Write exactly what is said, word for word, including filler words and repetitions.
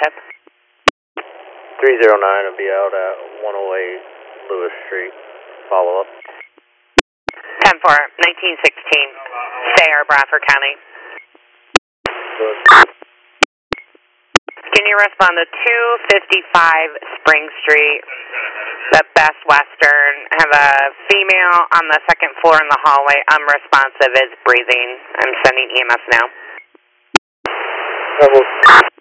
tip? three zero nine will be out at one oh eight Lewis Street. Follow up. ten four, nineteen sixteen, Sayre, Bradford County. Good. Can you respond to two fifty-five Spring Street, the Best Western? Have a female on the second floor in the hallway, unresponsive, is breathing. I'm sending E M S now. Level